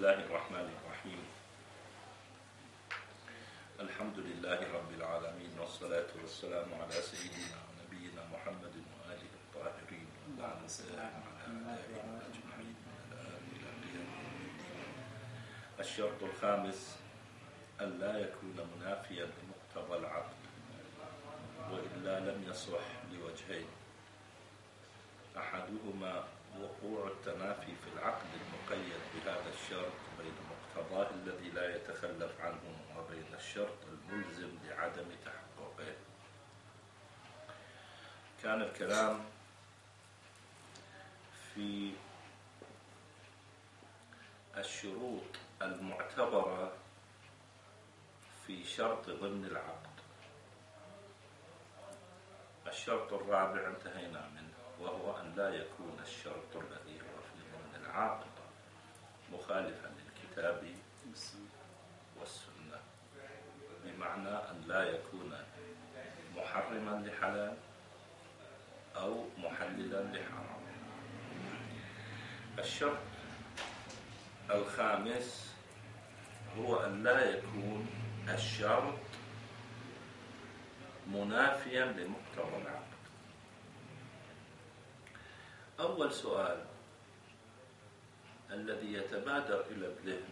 الله الرحمن الرحيم. الحمد لله رب العالمين، والصلاة والسلام على سيدنا ونبينا محمد وآله الطاهرين وعلى آله أجمعين من الآن إلى قيام الدين. الشرط الخامس أن لا يكون منافيا لمقتضى العقد، وإلا لم يصح لوجهين: أحدهما وقوع التنافي في العقد المقيد بهذا الشرط بين مقتضاه الذي لا يتخلف عنه وبين الشرط الملزم لعدم تحققه. كان الكلام في الشروط المعتبرة في شرط ضمن العقد. الشرط الرابع انتهينا منه، وهو أن لا يكون الشرط الذي هو في ضمن العقد مخالفا للكتاب والسنة، بمعنى أن لا يكون محرما لحلال أو محللا لحرام. الشرط الخامس هو أن لا يكون الشرط منافيا لمقتضى العقد. أول سؤال الذي يتبادر إلى الذهن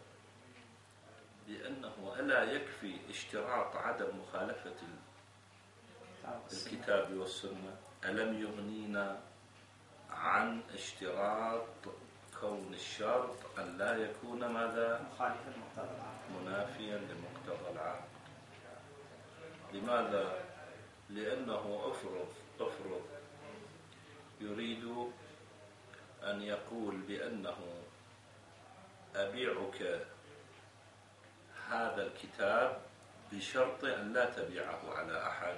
بأنه ألا يكفي اشتراط عدم مخالفة الكتاب والسنة؟ ألم يغنينا عن اشتراط كون الشرط أن لا يكون ماذا؟ منافيا لمقتضى العقد. لماذا؟ لأنه أفرض يريد أن يقول بأنه أبيعك هذا الكتاب بشرط أن لا تبيعه على أحد.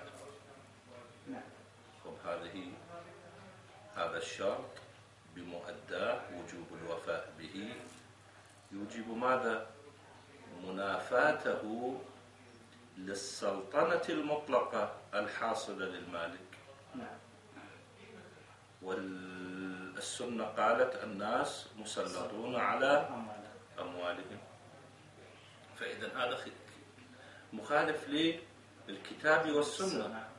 هذا الشرط بمؤداه وجوب الوفاء به يوجب ماذا؟ منافاته للسلطنة المطلقة الحاصلة للمالك. والسنة قالت الناس مسلطون على أموالهم. فإذا هذا مخالف للكتاب والسنة.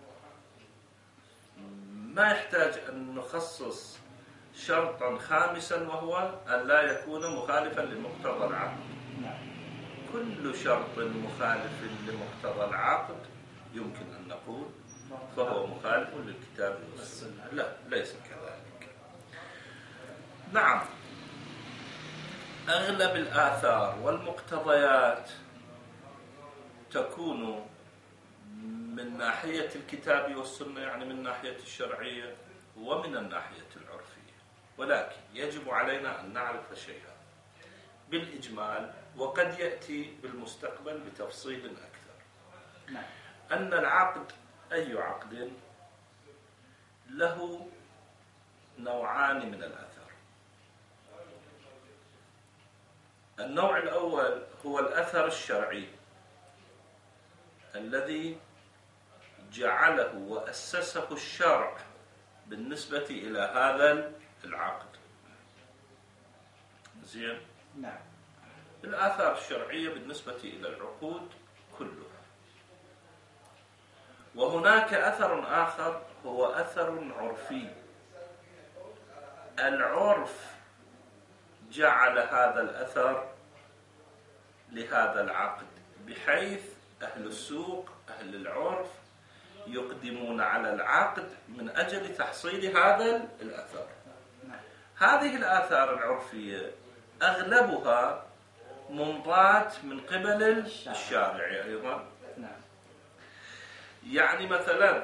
ما يحتاج أن نخصص شرطا خامسا، وهو أن لا يكون مخالفا لمقتضى العقد. كل شرط مخالف لمقتضى العقد يمكن أن نقول فهو مخالف للكتاب والسنة. لا، ليس كذلك. نعم، أغلب الآثار والمقتضيات تكون من ناحية الكتاب والسنة، يعني من ناحية الشرعية ومن الناحية العرفية، ولكن يجب علينا أن نعرف شيئا بالإجمال، وقد يأتي بالمستقبل بتفصيل أكثر. أن العقد، أي عقد، له نوعان من الأثر. النوع الأول هو الأثر الشرعي الذي جعله وأسسه الشرع بالنسبة إلى هذا العقد. زين؟ نعم. الآثار الشرعية بالنسبة إلى العقود كلها. وهناك أثر آخر هو أثر عرفي. العرف جعل هذا الأثر لهذا العقد، بحيث أهل السوق، أهل العرف، يقدمون على العقد من أجل تحصيل هذا الأثر. هذه الآثار العرفية أغلبها منضات من قبل الشارع أيضا. يعني مثلا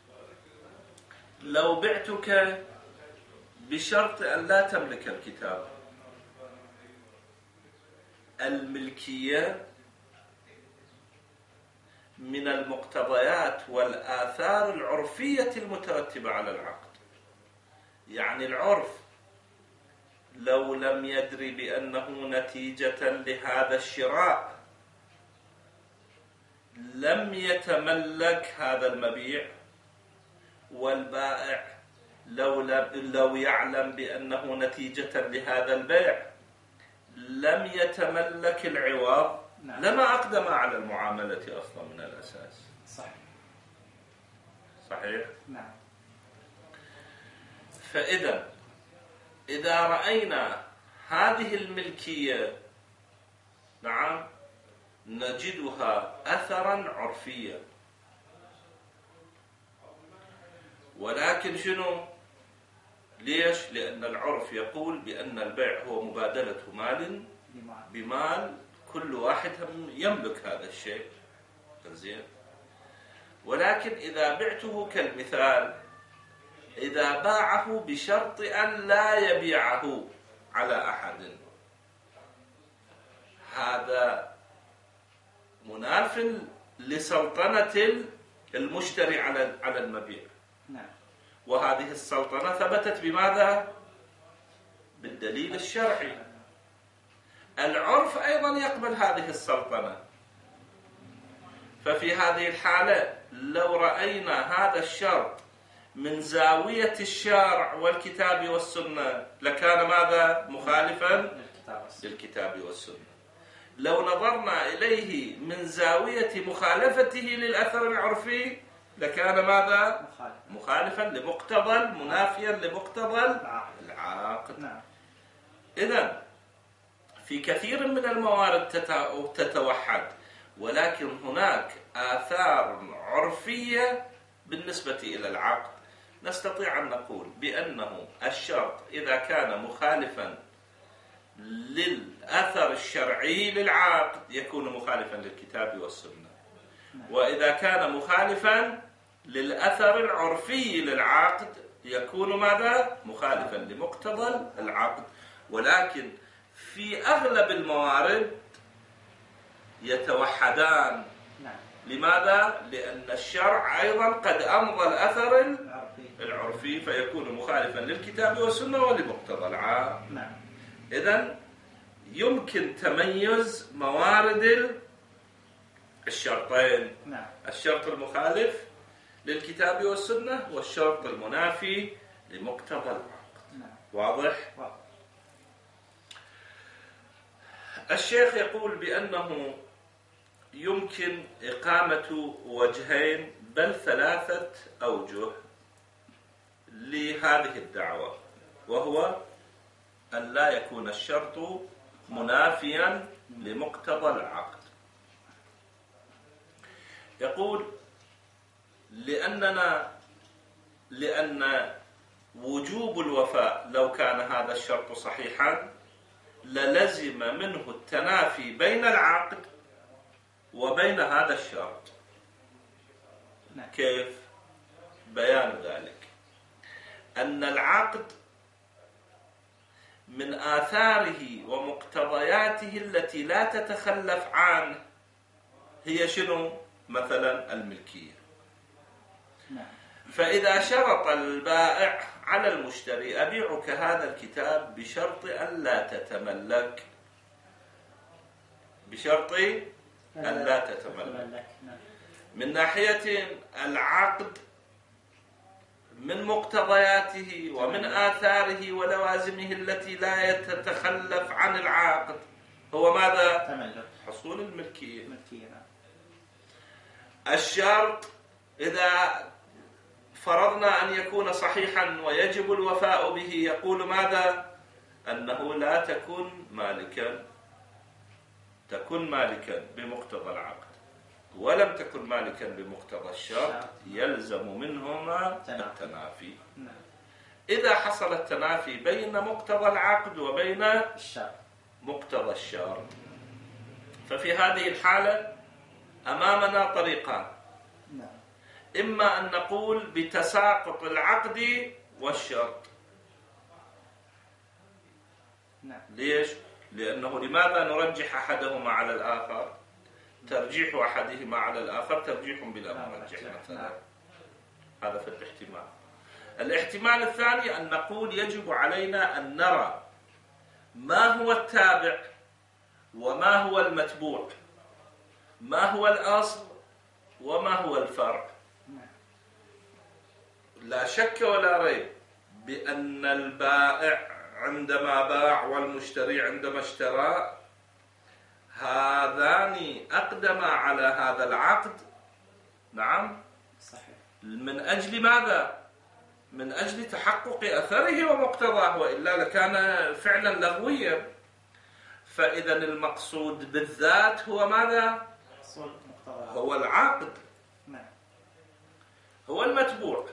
لو بعتك بشرط أن لا تملك الكتاب، الملكية من المقتضيات والآثار العرفية المترتبة على العقد. يعني العرف لو لم يدري بأنه نتيجة لهذا الشراء لم يتملك هذا المبيع، والبائع لو يعلم بأنه نتيجة لهذا البيع لم يتملك العوض لما أقدم على المعاملة أصلا من الأساس. صحيح؟ نعم. إذا رأينا هذه الملكية نعم نجدها أثرا عرفيا، ولكن شنو؟ ليش؟ لأن العرف يقول بأن البيع هو مبادلة مال بمال، كل واحد يملك هذا الشيء. زين. ولكن إذا بعته كالمثال، إذا باعه بشرط أن لا يبيعه على أحد، هذا مناف لسلطنة المشتري على المبيع. وهذه السلطنة ثبتت بماذا؟ بالدليل الشرعي. العرف أيضا يقبل هذه السلطنة. ففي هذه الحالة لو رأينا هذا الشرط من زاوية الشرع والكتاب والسنة لكان ماذا؟ مخالفا للكتاب والسنة. لو نظرنا إليه من زاوية مخالفته للأثر العرفي لكان ماذا؟ مخالفا لمقتضى، منافيا لمقتضى العقد. إذن في كثير من الموارد تتوحد، ولكن هناك آثار عرفية بالنسبة إلى العقد نستطيع أن نقول بأنه الشرط إذا كان مخالفا للأثر الشرعي للعقد يكون مخالفا للكتاب والسنة، وإذا كان مخالفا للأثر العرفي للعقد يكون ماذا؟ مخالفا لمقتضى العقد. ولكن في أغلب الموارد يتوحدان. لماذا؟ لأن الشرع أيضا قد أمضى الأثر العرفي فيكون مخالفا للكتاب والسنة ولمقتضى العقد. إذن يمكن تميز موارد الشرطين، الشرط المخالف للكتاب والسنة والشرط المنافي لمقتضى العقد. واضح؟ الشيخ يقول بأنه يمكن إقامة وجهين بل 3 أوجه لهذه الدعوة، وهو أن لا يكون الشرط منافيا لمقتضى العقد. يقول لأن وجوب الوفاء لو كان هذا الشرط صحيحا للزم منه التنافي بين العقد وبين هذا الشرط. كيف؟ بيان ذلك أن العقد من آثاره ومقتضياته التي لا تتخلف عنه هي شنو؟ مثلا الملكية. فإذا شرط البائع على المشتري أبيعك هذا الكتاب بشرط أن لا تتملك، بشرط أن لا تتملك. من ناحية العقد من مقتضياته ومن آثاره ولوازمه التي لا تتخلف عن العقد هو ماذا؟ حصول الملكية. الشرط إذا فرضنا أن يكون صحيحا ويجب الوفاء به يقول ماذا؟ أنه لا تكون مالكا، تكون مالكا بمقتضى العقد، ولم تكن مالكا بمقتضى الشرط يلزم منهما التنافي. إذا حصل التنافي بين مقتضى العقد وبين مقتضى الشرط ففي هذه الحالة أمامنا طريقان، إما أن نقول بتساقط العقد والشرط. ليش؟ لأنه لماذا نرجح أحدهما على الآخر؟ ترجيح أحدهما على الآخر ترجيح بلا مرجح مثلا. هذا في الاحتمال. الاحتمال الثاني أن نقول يجب علينا أن نرى ما هو التابع وما هو المتبوع، ما هو الأصل وما هو الفرع. لا شك ولا ريب بأن البائع عندما باع والمشتري عندما اشترى، هذان أقدما على هذا العقد. نعم، صحيح. من أجل ماذا؟ من أجل تحقق أثره ومقتضاه، وإلا لكان فعلا لغويا. فإذا المقصود بالذات هو ماذا؟ هو العقد، هو المتبوع.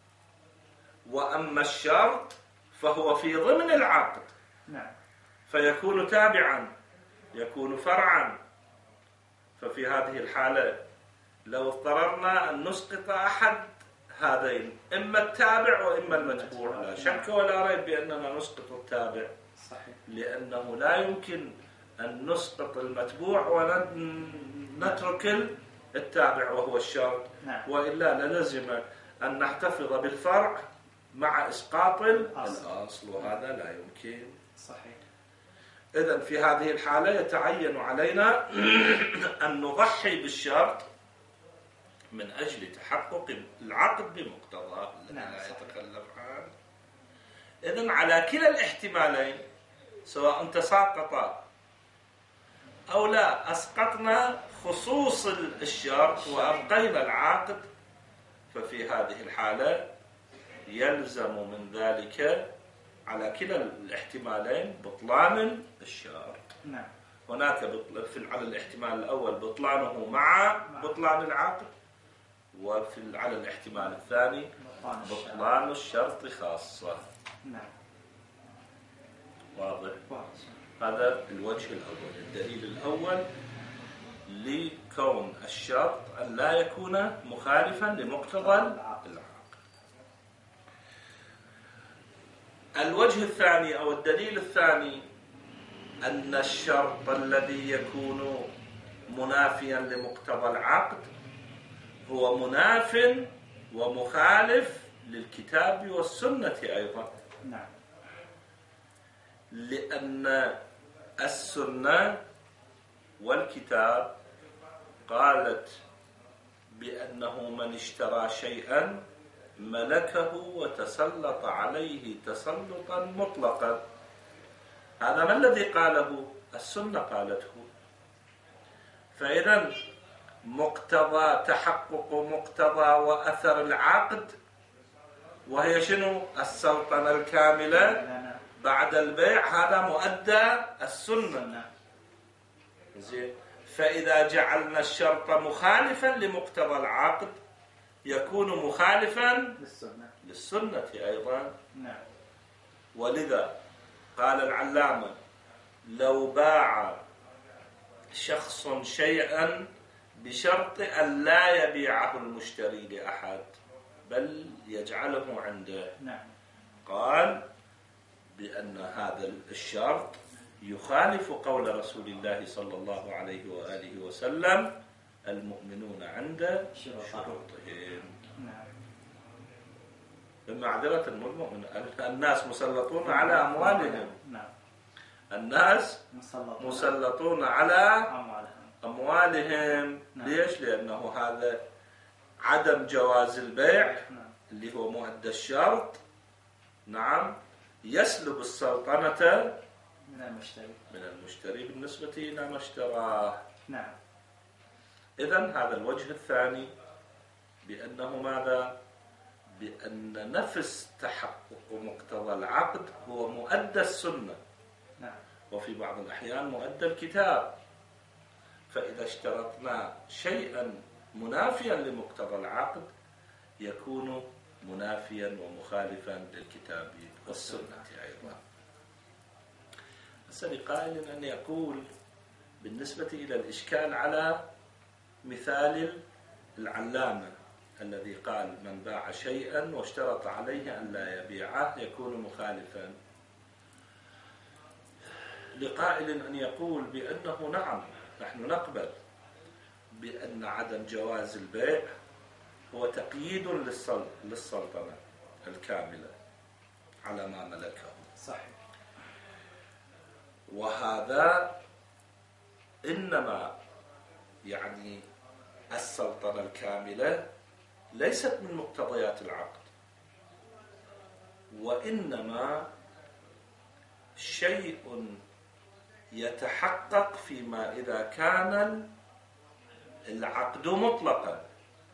وأما الشرط فهو في ضمن العقد، فيكون تابعا، يكون فرعا. ففي هذه الحالة لو اضطررنا أن نسقط أحد هذين، إما التابع وإما المتبوع، لا شك ولا ريب بأننا نسقط التابع، لأنه لا يمكن أن نسقط المتبوع ونترك التابع وهو الشرط، وإلا للزم أن نحتفظ بالفرع مع إسقاط الأصل، وهذا لا يمكن. صحيح. إذن في هذه الحالة يتعين علينا أن نضحي بالشرط من أجل تحقق العقد بمقتضاه الذي لا يتخلف عنه. إذن على كلا الاحتمالين، سواء تساقط أو لا، أسقطنا خصوص الشرط وأبقينا العقد، ففي هذه الحالة يلزم من ذلك على كلا الاحتمالين بطلان الشرط. هناك على الاحتمال الأول بطلانه مع بطلان العقد، على الاحتمال الثاني بطلان الشرط خاصة. واضح؟ هذا الوجه الأول، الدليل الأول لكون الشرط أن لا يكون مخالفا لمقتضى العقد. الوجه الثاني أو الدليل الثاني أن الشرط الذي يكون منافيا لمقتضى العقد هو مناف ومخالف للكتاب والسنة أيضا. لأن السنة والكتاب قالت بأنه من اشترى شيئا ملكه وتسلط عليه تسلطا مطلقا. هذا ما الذي قاله؟ السنة قالته. فإذا مقتضى تحقق مقتضى وأثر العقد، وهي شنو؟ السلطنة الكاملة بعد البيع، هذا مؤدى السنة. زين. فإذا جعلنا الشرط مخالفا لمقتضى العقد يكون مخالفا للسنة أيضا. ولذا قال العلامة: لو باع شخص شيئا بشرط أن لا يبيعه المشتري لأحد بل يجعله عنده، قال بأن هذا الشرط يخالف قول رسول الله صلى الله عليه وآله وسلم: المؤمنون عند شروطهم. بمعذرة المؤمن، الناس مسلطون على أموالهم. الناس مسلطون على أموالهم. ليش؟ لأنه هذا عدم جواز البيع اللي هو مؤدى الشرط، نعم، يسلب السلطنة من المشتري بالنسبة إلى ما اشتراه. إذن هذا الوجه الثاني بأنه ماذا؟ بأن نفس تحقق مقتضى العقد هو مؤدى السنة، وفي بعض الأحيان مؤدى الكتاب. فإذا اشترطنا شيئا منافيا لمقتضى العقد يكون منافيا ومخالفا للكتاب والسنة أيضا. هسه لقائل أن يقول بالنسبة إلى الإشكال على مثال العلامة الذي قال: من باع شيئا واشترط عليه أن لا يبيعه يكون مخالفا. لقائل أن يقول بأنه نعم، نحن نقبل بأن عدم جواز البيع هو تقييد للسلطنة الكاملة على ما ملكه. صحيح. وهذا إنما يعني السلطنة الكاملة ليست من مقتضيات العقد، وإنما شيء يتحقق فيما إذا كان العقد مطلقا.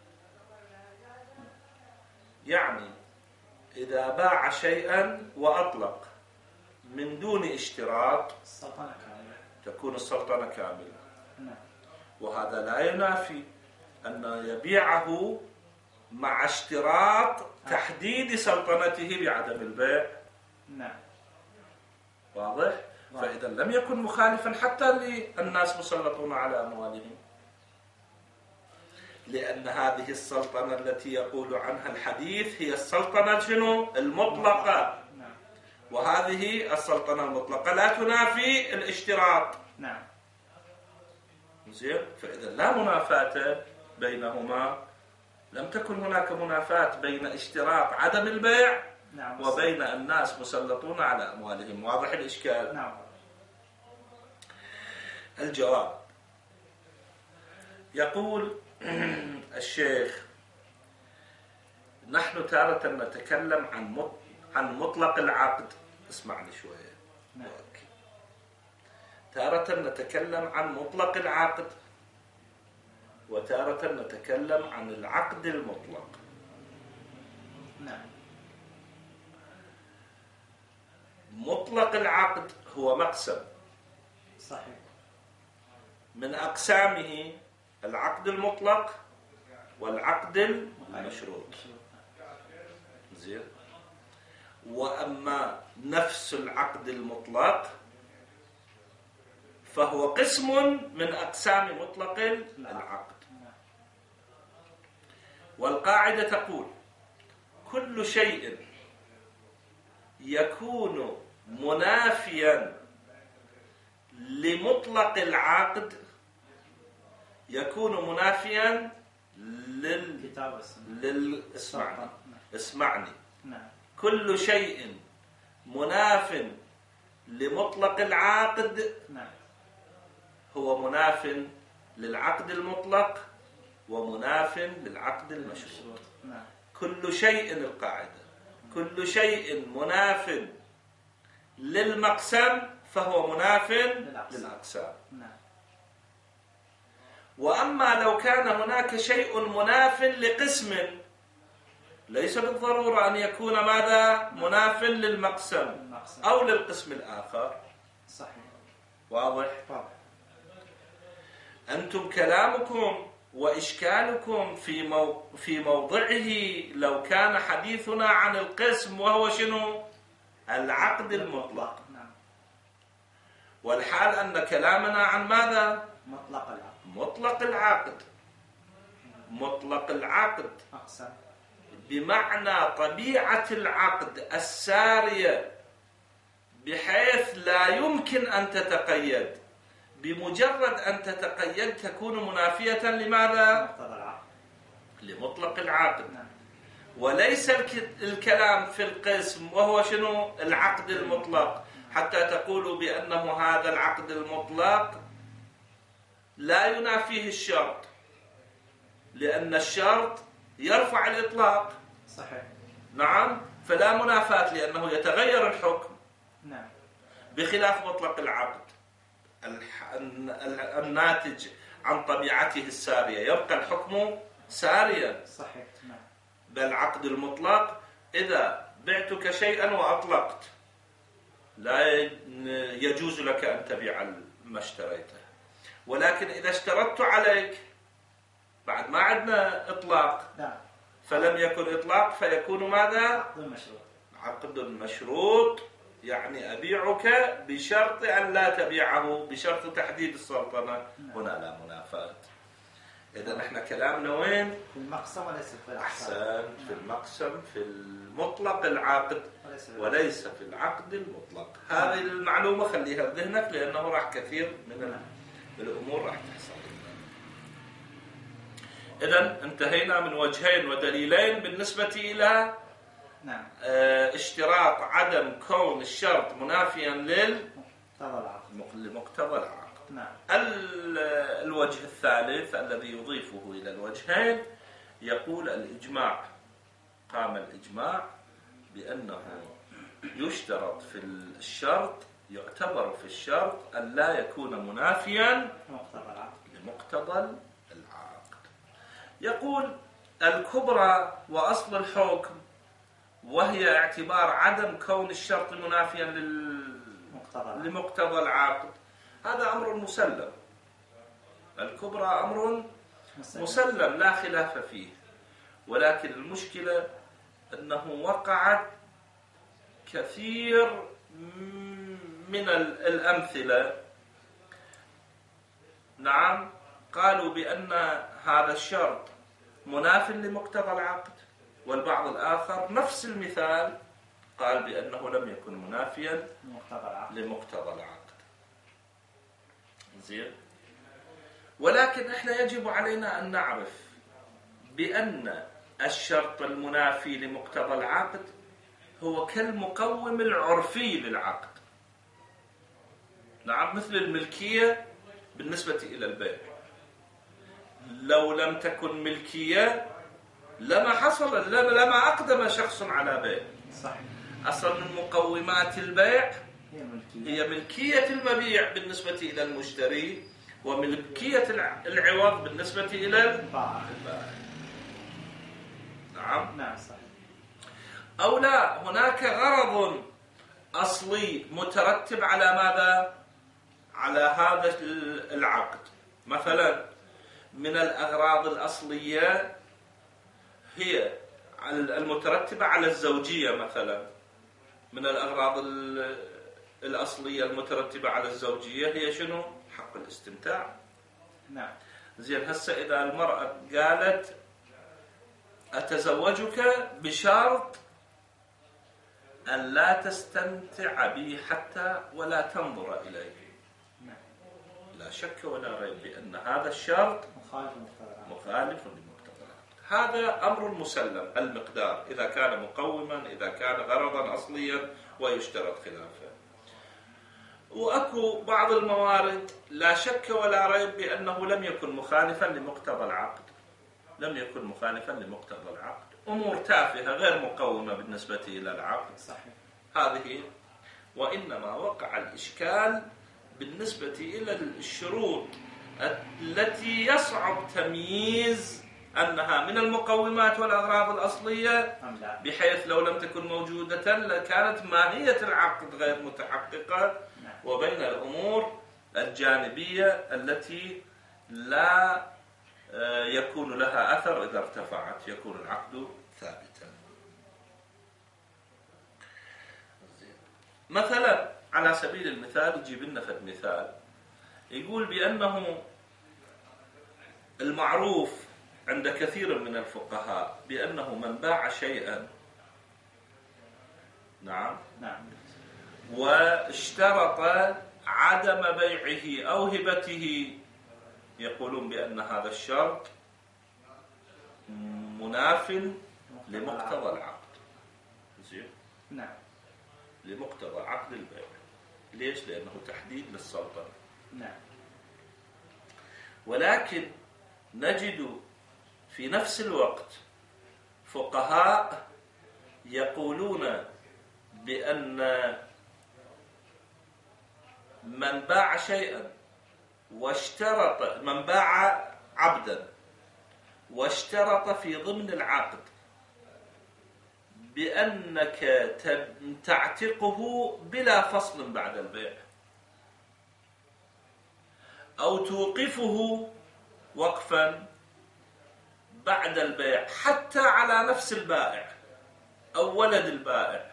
يعني إذا باع شيئا وأطلق من دون اشتراط تكون السلطنة كاملة. وهذا لا ينافي أن يبيعه مع اشتراط تحديد سلطنته بعدم البيع. واضح؟ فإذا لم يكن مخالفا حتى للناس مسلطون على أموالهم، لأن هذه السلطنة التي يقول عنها الحديث هي السلطنة شنو؟ المطلقة. وهذه السلطنة المطلقة لا تنافي الاشتراط. زين؟ فإذا لا منافاة بينهما، لم تكن هناك منافاة بين اشتراط عدم البيع وبين الناس مسلطون على أموالهم. واضح الإشكال؟ الجواب، يقول الشيخ: نحن تارة نتكلم عن مطلق العقد. اسمعني شوية. تارة نتكلم عن مطلق العقد، وتارة نتكلم عن العقد المطلق. مطلق العقد هو مقسم صحيح من أقسامه العقد المطلق والعقد المشروط. زين؟ وأما نفس العقد المطلق فهو قسم من أقسام مطلق العقد. والقاعدة تقول: كل شيء يكون منافيا لمطلق العقد يكون منافيا اسمعني. كل شيء مناف لمطلق العقد هو مناف للعقد المطلق ومناف للعقد المشروط. كل شيء، القاعدة، كل شيء مناف للمقسم فهو مناف للأقسام. وأما لو كان هناك شيء مناف لقسم ليس بالضرورة أن يكون ماذا؟ مناف للمقسم أو للقسم الآخر. صحيح. واضح؟ أنتم كلامكم وإشكالكم في موضعه لو كان حديثنا عن القسم وهو شنو؟ العقد المطلق. والحال أن كلامنا عن ماذا؟ مطلق العقد. مطلق العقد بمعنى طبيعة العقد السارية بحيث لا يمكن أن تتقيد. بمجرد أن تتقيد تكون منافية لماذا؟ لمطلق العقد. وليس الكلام في القسم وهو شنو؟ العقد المطلق، حتى تقولوا بأنه هذا العقد المطلق لا ينافيه الشرط، لأن الشرط يرفع الإطلاق. صحيح. نعم، فلا منافاة لأنه يتغير الحكم. نعم. بخلاف مطلق العقد الناتج عن طبيعته السارية يبقى الحكم ساريا. صحيح. نعم. بل عقد المطلق إذا بعتك شيئا وأطلقت لا يجوز لك أن تبيع ما اشتريته، ولكن إذا اشترطت عليك بعد ما عندنا إطلاق فلم يكن إطلاق فيكون ماذا؟ عقد مشروط. يعني أبيعك بشرط أن لا تبيعه، بشرط تحديد السلطنة. هنا لا منافاة. إذا نحن كلامنا وين؟ في المقسم وليس في العقد. أحسن، في المقسم، في المطلق العقد وليس في العقد المطلق. هذه المعلومة خليها بذهنك لأنه راح كثير من الأمور راح تحصل. إذن انتهينا من وجهين ودليلين بالنسبة إلى اشتراط عدم كون الشرط منافيا لمقتضى العقد. الوجه الثالث الذي يضيفه إلى الوجهين يقول الإجماع. قام الإجماع بأنه يشترط في الشرط يعتبر في الشرط أن لا يكون منافيا لمقتضى العقد. يقول الكبرى وأصل الحكم وهي اعتبار عدم كون الشرط منافيا لمقتضى العقد، هذا أمر مسلم. الكبرى أمر مسلم لا خلاف فيه، ولكن المشكلة أنه وقعت كثير من الأمثلة، نعم، قالوا بأن هذا الشرط مناف لمقتضى العقد، والبعض الآخر نفس المثال قال بأنه لم يكن منافيا لمقتضى العقد. زين، ولكن احنا يجب علينا أن نعرف بأن الشرط المنافي لمقتضى العقد هو كالمقوم العرفي للعقد. نعم، مثل الملكية بالنسبة إلى البيع، لو لم تكن ملكية لما حصل، لما أقدم شخص على بيع. صحيح. أصلا من مقومات البيع هي ملكية المبيع بالنسبة إلى المشتري، وملكية العوض بالنسبة إلى البائع. نعم صحيح. أو لا، هناك غرض أصلي مترتب على ماذا؟ على هذا العقد. مثلا من الأغراض الأصلية هي المترتبة على الزوجية. مثلا من الأغراض الأصلية المترتبة على الزوجية هي شنو؟ حق الاستمتاع. نعم. زين، هسه إذا المرأة قالت أتزوجك بشرط أن لا تستمتع بي حتى ولا تنظر إلي، لا شك ولا ريب بأن هذا الشرط مخالف لمقتضى العقد. هذا أمر مسلم المقدار، إذا كان مقوما، إذا كان غرضا أصليا ويشترط خلافه. وأكو بعض الموارد لا شك ولا ريب بأنه لم يكن مخالفا لمقتضى العقد، لم يكن مخالفا لمقتضى العقد، أمور تافهة غير مقومة بالنسبة إلى العقد. صحيح. هذه، وإنما وقع الإشكال بالنسبة إلى الشروط التي يصعب تمييز أنها من المقومات والأغراض الأصلية، بحيث لو لم تكن موجودة لكانت ماهية العقد غير متحققة، وبين الأمور الجانبية التي لا يكون لها أثر إذا ارتفعت، يكون العقد ثابتا. مثلا على سبيل المثال يجيب لنا فد مثال، يقول بأنه المعروف عند كثير من الفقهاء بأنه من باع شيئا، نعم، واشترط عدم بيعه أو هبته، يقولون بأن هذا الشرط مناف لمقتضى العقد. زين، نعم، لمقتضى عقد البيع. ليش؟ لأنه تحديد للسلطنة. نعم. ولكن نجد في نفس الوقت فقهاء يقولون بأن من باع شيئا واشترط، من باع عبدا واشترط في ضمن العقد بأنك تعتقه بلا فصل بعد البيع، أو توقفه وقفا بعد البيع حتى على نفس البائع أو ولد البائع.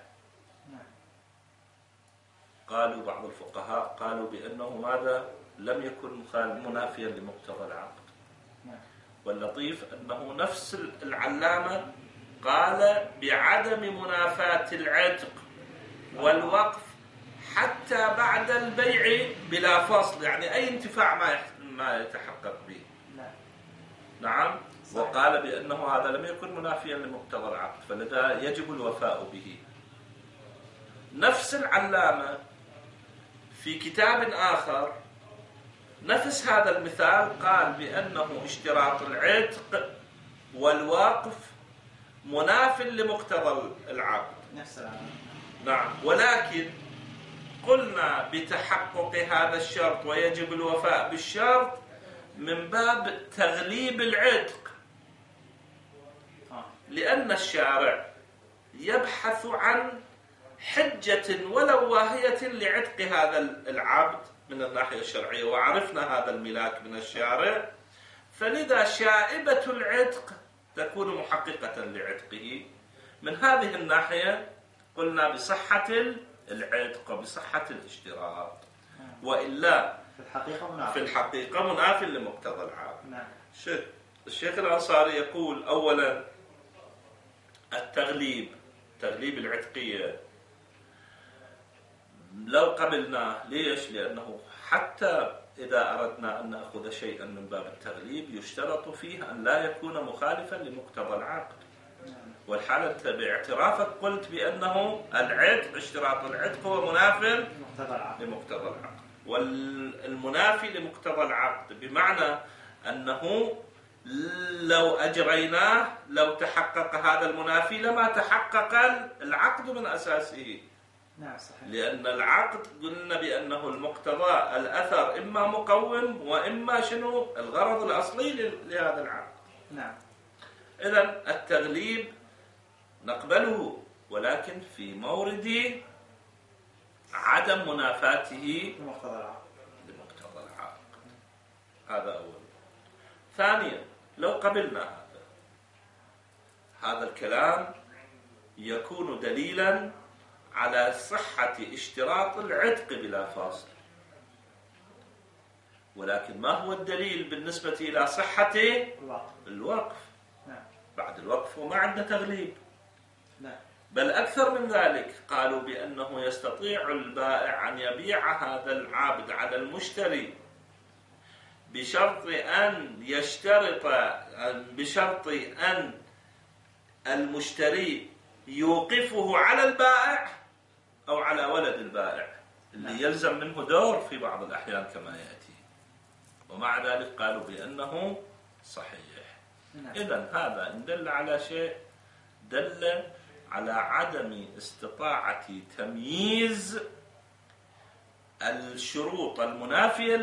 قالوا بعض الفقهاء قالوا بأنه ماذا؟ لم يكن منافيا لمقتضى العقد. واللطيف أنه نفس العلامة قال بعدم منافاة العتق والوقف حتى بعد البيع بلا فصل، يعني أي انتفاع ما يتحقق به. نعم. وقال بأنه هذا لم يكن منافيا لمقتضى العقد، فلذا يجب الوفاء به. نفس العلامة في كتاب آخر نفس هذا المثال قال بأنه اشتراط العتق والوقف مناف لمقتضى العقد. نفس العلامة. نعم. ولكن قلنا بتحقق هذا الشرط ويجب الوفاء بالشرط من باب تغليب العتق، لأن الشارع يبحث عن حجة ولو واهية لعتق هذا العبد من الناحية الشرعية، وعرفنا هذا الملاك من الشارع، فلذا شائبة العتق تكون محققة لعتقه. من هذه الناحية قلنا بصحة العتق وبصحة الاشتراط، وإلا في الحقيقة مناف لمقتضى العقد. الشيخ الأنصاري يقول أولا تغليب العتقية لو قبلناه، ليش؟ لأنه حتى إذا أردنا أن نأخذ شيئا من باب التغليب يشترط فيه أن لا يكون مخالفا لمقتضى العقد، والحالة باعترافك قلت بأنه اشتراط العتق هو مناف لمقتضى العقد، والمنافي لمقتضى العقد بمعنى أنه لو أجريناه لو تحقق هذا المنافي لما تحقق العقد من أساسه. نعم صحيح. لأن العقد قلنا بأنه المقتضى الأثر إما مقوم وإما شنو الغرض الأصلي لهذا العقد. نعم. إذن التغليب نقبله، ولكن في مورد عدم منافاته لمقتضى العقد. هذا أول. ثانيا لو قبلنا هذا الكلام يكون دليلا على صحة اشتراط العتق بلا فاصل، ولكن ما هو الدليل بالنسبة إلى صحة الوقف؟ بعد الوقف وما عندنا تغليب، بل أكثر من ذلك قالوا بأنه يستطيع البائع أن يبيع هذا العابد على المشتري بشرط أن المشتري يوقفه على البائع أو على ولد البائع اللي يلزم منه دور في بعض الأحيان كما يأتي، ومع ذلك قالوا بأنه صحيح. إذن هذا إن دل على شيء دل على عدم استطاعة تمييز الشروط المنافية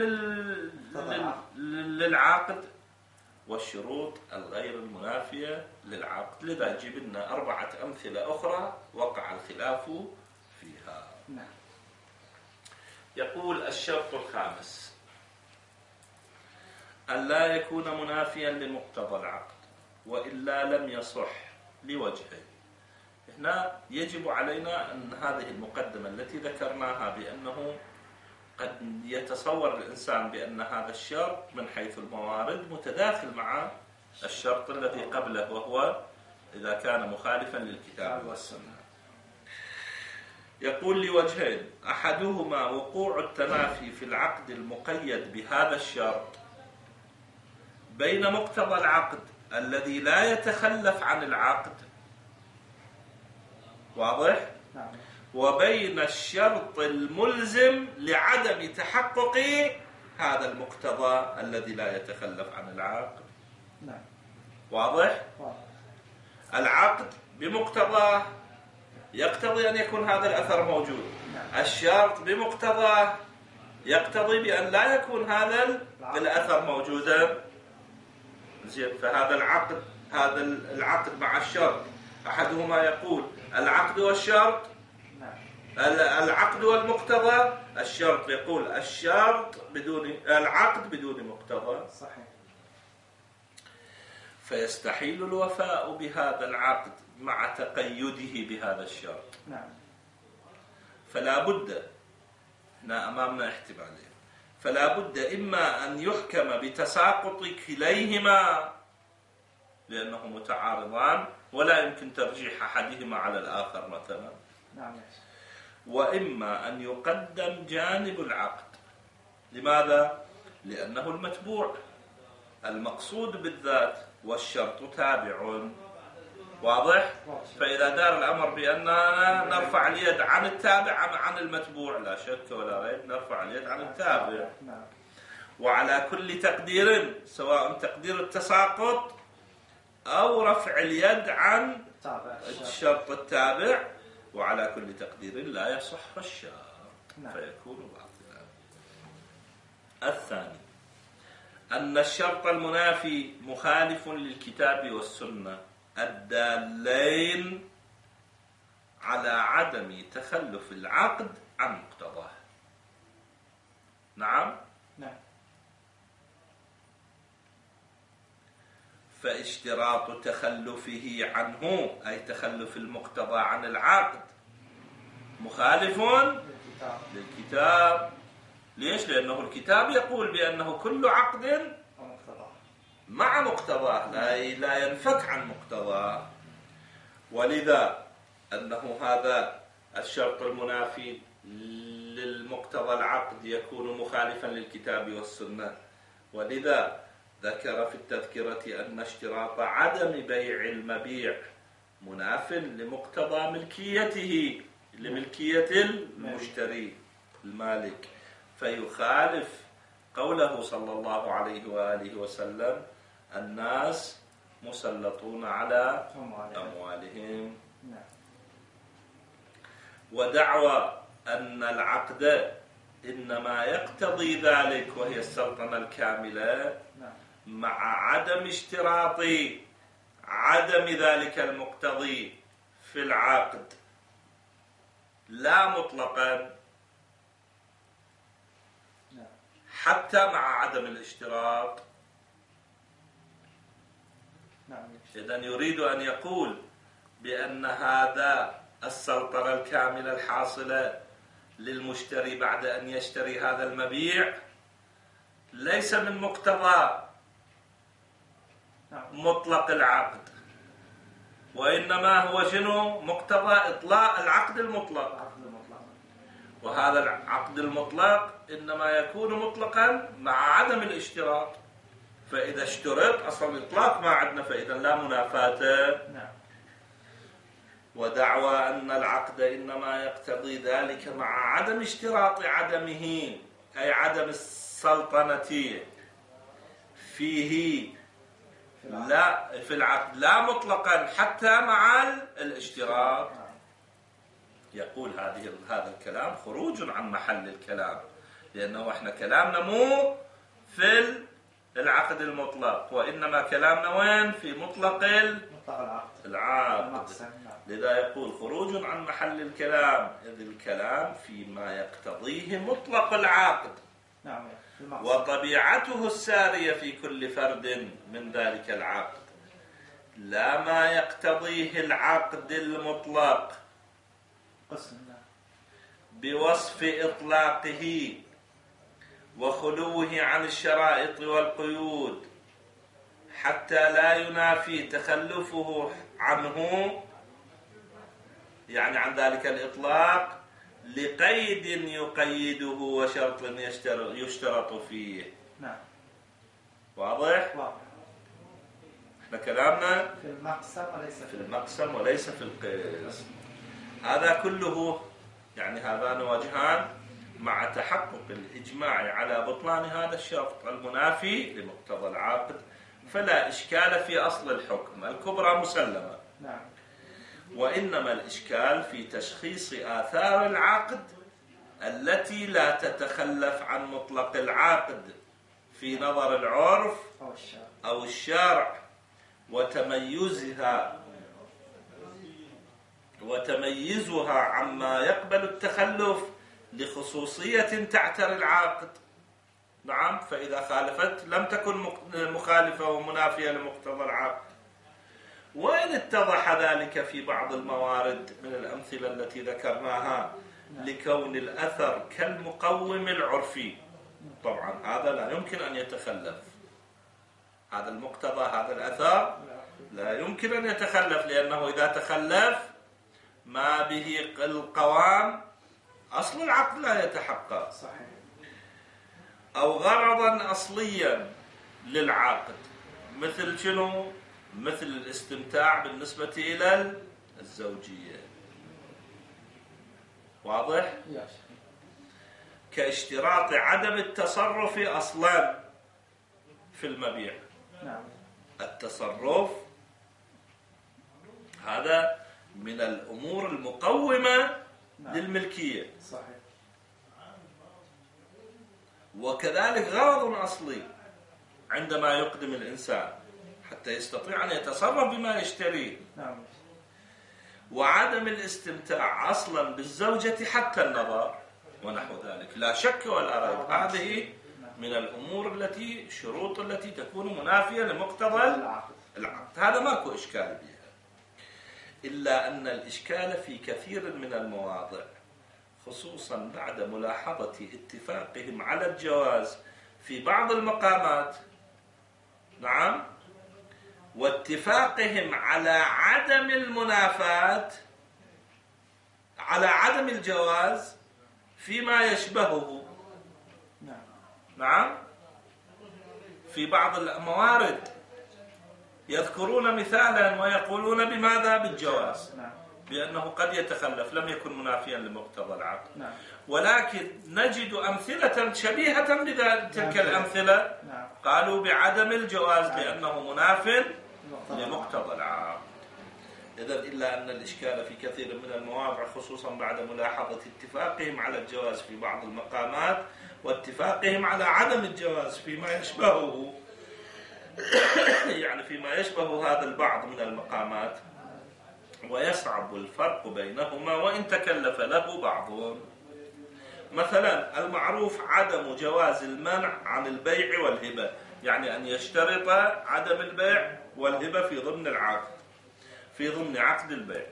للعقد والشروط الغير المنافية للعقد. لذا جيب لنا 4 أمثلة أخرى وقع الخلاف فيها. يقول الشرط الخامس أن لا يكون منافيا لمقتضى العقد وإلا لم يصح لوجهين. هنا يجب علينا أن هذه المقدمة التي ذكرناها بأنه قد يتصور الإنسان بأن هذا الشرط من حيث الموارد متداخل مع الشرط الذي قبله، وهو إذا كان مخالفا للكتاب والسنة. يقول لوجهين: أحدهما وقوع التنافي في العقد المقيد بهذا الشرط بين مقتضى العقد الذي لا يتخلف عن العقد، واضح؟ وبين الشرط الملزم لعدم تحقق هذا المقتضى الذي لا يتخلف عن العقد. واضح؟ العقد بمقتضاه يقتضي أن يكون هذا الأثر موجود، الشرط بمقتضاه يقتضي بأن لا يكون هذا الأثر موجودا. زين، فهذا العقد مع الشرط أحدهما يقول العقد والشرط، العقد والمقتضى، الشرط يقول العقد بدون مقتضى. صحيح. فيستحيل الوفاء بهذا العقد مع تقيده بهذا الشرط. فلا بد، هنا أمامنا احتمالين، فلا بد إما أن يحكم بتساقط كليهما لأنه متعارضان ولا يمكن ترجيح أحدهما على الآخر مثلا، وإما أن يقدم جانب العقد. لماذا؟ لأنه المتبوع المقصود بالذات والشرط تابع. واضح؟ فإذا دار الأمر بأننا نرفع اليد عن التابع عن المتبوع لا شك ولا ريب، نرفع اليد عن التابع. وعلى كل تقدير، سواء تقدير التساقط أو رفع اليد عن الشرط التابع، وعلى كل تقدير لا يصح الشرط. نعم. فيكون باطلا. الثاني أن الشرط المنافي مخالف للكتاب والسنة الدالين على عدم تخلف العقد عن مقتضاه. نعم. نعم. فاشتراط تخلفه عنه أي تخلف المقتضى عن العقد مخالف للكتاب. ليش؟ لأنه الكتاب يقول بأنه كل عقد مع مقتضاه لا ينفك عن مقتضاه، ولذا أنه هذا الشرط المنافي للمقتضى العقد يكون مخالفا للكتاب والسنة. ولذا ذكر في التذكرة أن اشتراط عدم بيع المبيع مناف لمقتضى ملكيته لملكية المشتري المالك، فيخالف قوله صلى الله عليه وآله وسلم الناس مسلطون على أموالهم. ودعوى أن العقد إنما يقتضي ذلك وهي السلطنة الكاملة مع عدم اشتراط عدم ذلك المقتضي في العقد لا مطلقا حتى مع عدم الاشتراط. إذن يريد أن يقول بأن هذا السلطنة الكاملة الحاصلة للمشتري بعد أن يشتري هذا المبيع ليس من مقتضى مطلق العقد، وإنما هو شنو؟ مقتضى إطلاق العقد المطلق. وهذا العقد المطلق إنما يكون مطلقا مع عدم الاشتراط، فإذا اشترط أصل الإطلاق ما عندنا، فإذا لا منافاة. ودعوى أن العقد إنما يقتضي ذلك مع عدم اشتراط عدمه أي عدم السلطنة فيه لا في العقد لا مطلقا حتى مع الاشتراط. يقول هذا الكلام خروج عن محل الكلام، لأنه احنا كلامنا مو في العقد المطلق، وإنما كلامنا وين؟ في مطلق العقد. لذا يقول خروج عن محل الكلام، إذ الكلام فيما يقتضيه مطلق العقد وطبيعته السارية في كل فرد من ذلك العقد، لا ما يقتضيه العقد المطلق بوصف إطلاقه وخلوه عن الشرائط والقيود حتى لا ينافي تخلفه عنه، يعني عن ذلك الإطلاق، لقيد يقيده وشرط يشترط فيه. واضح؟ احنا كلامنا في المقسم وليس في القياس. هذا كله يعني هذان وجهان مع تحقق الإجماع على بطلان هذا الشرط المنافي لمقتضى العقد، فلا إشكال في أصل الحكم، الكبرى مسلمة. وإنما الإشكال في تشخيص آثار العقد التي لا تتخلف عن مطلق العقد في نظر العرف أو الشرع، وتمييزها عما يقبل التخلف لخصوصية تعتري العقد. نعم، فإذا خالفت لم تكن مخالفة ومنافية لمقتضى العقد. وإن اتضح ذلك في بعض الموارد من الأمثلة التي ذكرناها لكون الأثر كالمقوم العرفي، طبعا هذا لا يمكن أن يتخلف، هذا المقتضى هذا الأثر لا يمكن أن يتخلف، لأنه إذا تخلف ما به القوام أصل العقد لا يتحقق. صحيح. أو غرضا أصليا للعقد مثل شنو؟ مثل الاستمتاع بالنسبة إلى الزوجية. واضح؟ كاشتراط عدم التصرف أصلا في المبيع. التصرف هذا من الأمور المقومة للملكية. صحيح. وكذلك غرض أصلي عندما يقدم الإنسان حتى يستطيع أن يتصرف بما يشتريه. وعدم الاستمتاع أصلا بالزوجة حتى النظر ونحو ذلك، لا شك ولا ريب هذه من الأمور التي شروط التي تكون منافية لمقتضى العقد. هذا ماكو إشكال بها، إلا أن الإشكال في كثير من المواضع، خصوصا بعد ملاحظة اتفاقهم على الجواز في بعض المقامات، نعم، واتفاقهم على عدم المنافاة، على عدم الجواز فيما يشبهه. نعم، في بعض الموارد يذكرون مثالا ويقولون بماذا؟ بالجواز، بأنه قد يتخلف، لم يكن منافيا لمقتضى العقد. ولكن نجد أمثلة شبيهة بتلك الأمثلة قالوا بعدم الجواز لأنه مناف لمقتضى العقد. إذن إلا أن الإشكال في كثير من المواضع، خصوصا بعد ملاحظة اتفاقهم على الجواز في بعض المقامات واتفاقهم على عدم الجواز فيما يشبهه، يعني فيما يشبه هذا البعض من المقامات، ويصعب الفرق بينهما وإن تكلف له بعضهم. مثلا المعروف عدم جواز المنع عن البيع والهبة، يعني أن يشترط عدم البيع والهبة في ضمن العقد، في ضمن عقد البيع،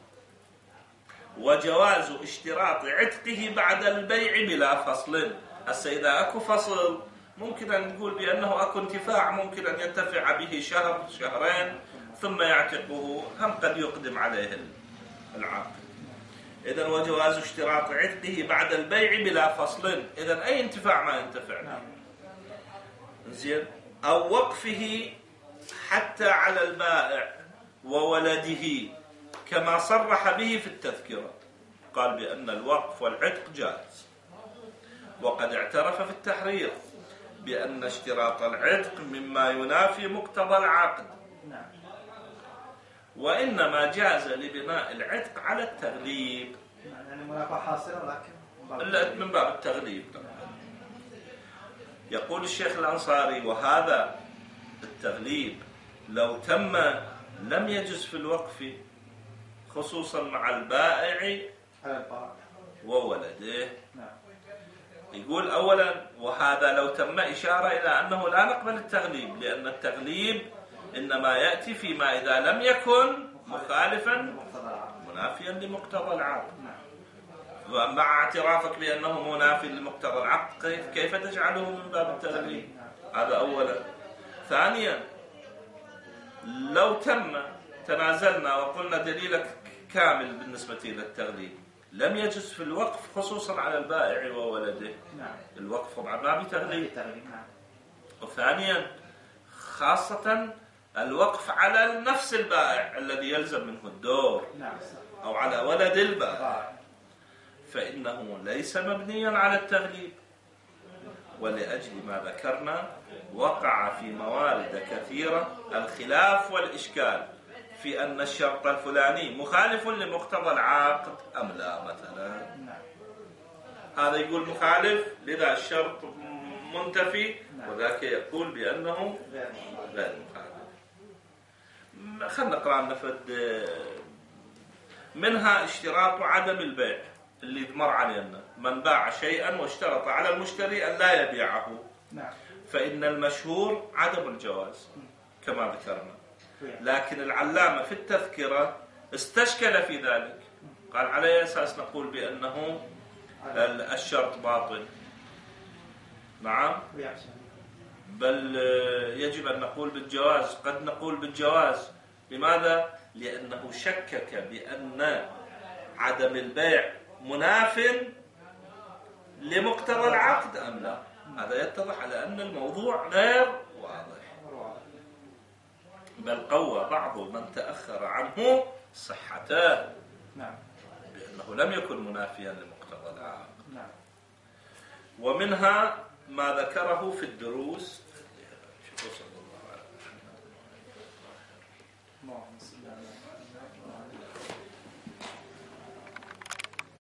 وجواز اشتراط عتقه بعد البيع بلا فصل. هسه إذا أكو فصل ممكن أن نقول بأنه أكو انتفاع، ممكن أن ينتفع به شهر شهرين ثم يعتقه، هم قد يقدم عليه العقد. إذن وجواز اشتراط عتقه بعد البيع بلا فصل، إذن أي انتفاع ما ينتفع به. زين. أو وقفه حتى على البائع وولده كما صرح به في التذكرة، قال بأن الوقف والعتق جائز، وقد اعترف في التحرير بأن اشتراط العتق مما ينافي مقتضى العقد، وإنما جاز لبناء العتق على التغليب، يعني منافعة حاصلة لكن من باب التغليب. يقول الشيخ الأنصاري: وهذا التغليب لو تم لم يجز في الوقف، خصوصا مع البائع وولده. يقول أولا: وهذا لو تم، إشارة إلى أنه لا نقبل التغليب، لأن التغليب إنما يأتي فيما إذا لم يكن مخالفا منافيا لمقتضى العقد. ومع اعترافك بأنه منافي لمقتضى العقد كيف تجعله من باب التغليب؟ هذا أولا. ثانيا، لو تم تنازلنا وقلنا دليلك كامل بالنسبة للتغليب، لم يجز في الوقف خصوصا على البائع وولده. الوقف طبعا ما بتغليب. وثانيا، خاصة الوقف على نفس البائع الذي يلزم منه الدور، أو على ولد البائع، فإنه ليس مبنيا على التغليب. ولأجل ما ذكرنا وقع في موارد كثيرة الخلاف والإشكال في أن الشرط الفلاني مخالف لمقتضى العقد أم لا. مثلا هذا يقول مخالف، لذا الشرط منتفي، وذاك يقول بأنه غير مخالف. خلنا نقرأ نفد منها: اشتراط عدم البيع اللي مر علينا، من باع شيئا واشترط على المشتري أن لا يبيعه، فإن المشهور عدم الجواز كما ذكرنا. لكن العلامة في التذكرة استشكل في ذلك، قال: على أساس نقول بأنه الشرط باطل؟ نعم، بل يجب أن نقول بالجواز. قد نقول بالجواز. لماذا؟ لأنه شكك بأن عدم البيع مناف لمقتضى العقد أم لا. هذا يتضح على أن الموضوع غير واضح، بل قوى بعض من تأخر عنه صحته بأنه لم يكن منافيا لمقتضى العقد. ومنها ما ذكره في الدروس. صلى الله عليه وسلم.